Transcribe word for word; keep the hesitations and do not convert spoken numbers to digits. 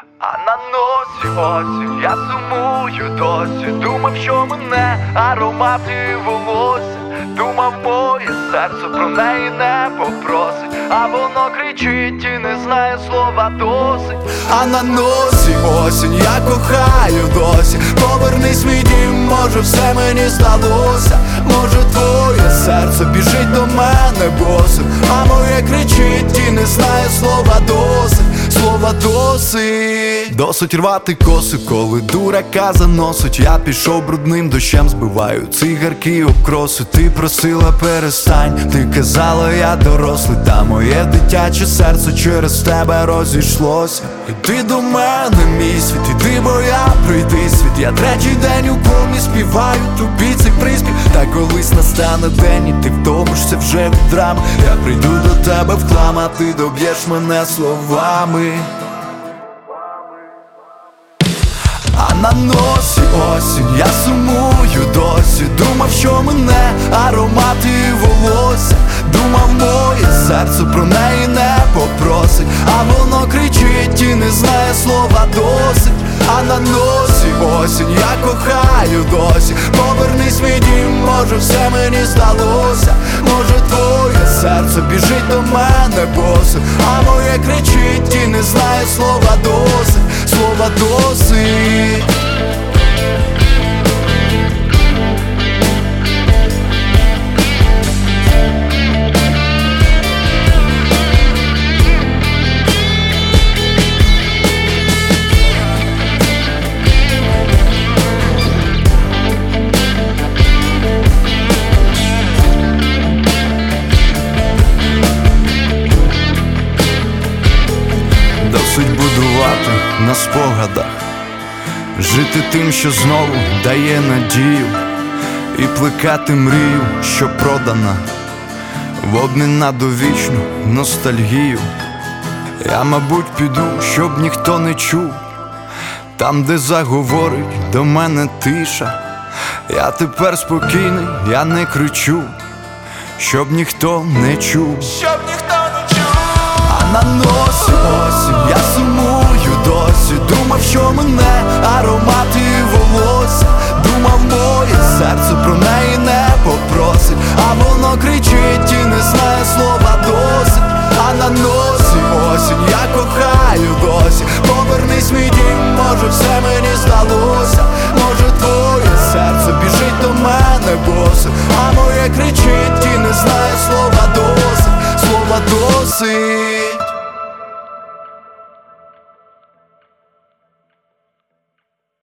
А на носі осінь, я сумую досі. Думав, що мене аромати волосся. Думав, моє серце про неї не попросить, а воно кричить і не знає слова досить. А на носі осінь, я кохаю досі. Повернись мій дім, може все мені здалося. Може твоє серце біжить до мене босим, а моє кричить і не знає слова досить. Слова досить. Досить рвати коси, коли дурака заносить. Я пішов брудним дощем, збиваю цигарки обкроси. Ти просила перестань, ти казала я дорослий, та моє дитяче серце через тебе розійшлося. Іди до мене, мій світ, іди, бо я прийди світ. Я третій день у комі співаю тобі цей приспів. Та колись настане день і ти втомишся вже від драми. Я прийду до тебе в хлам, а ти доб'єш мене словами. А на носі осінь, я сумую досі. Думав, що мене аромати волосся. Думав, моє серце про неї не попросить, а воно кричить і не знає слова досить. А на носі осінь, я кохаю досі. Повернись мій дім, може все мені здалося. Може твоє серце біжить до мене босим, а моє кричить і не знає слова досить. Слова досить. Досить будувати на спогадах, жити тим, що знову дає надію, і плекати мрію, що продана в обмін на довічну ностальгію. Я, мабуть, піду, щоб ніхто не чув, там, де заговорить до мене тиша. Я тепер спокійний, я не кричу, щоб ніхто не чув. Щоб ніхто не чув. А на носі осінь, я сумую досі. Думав, що мене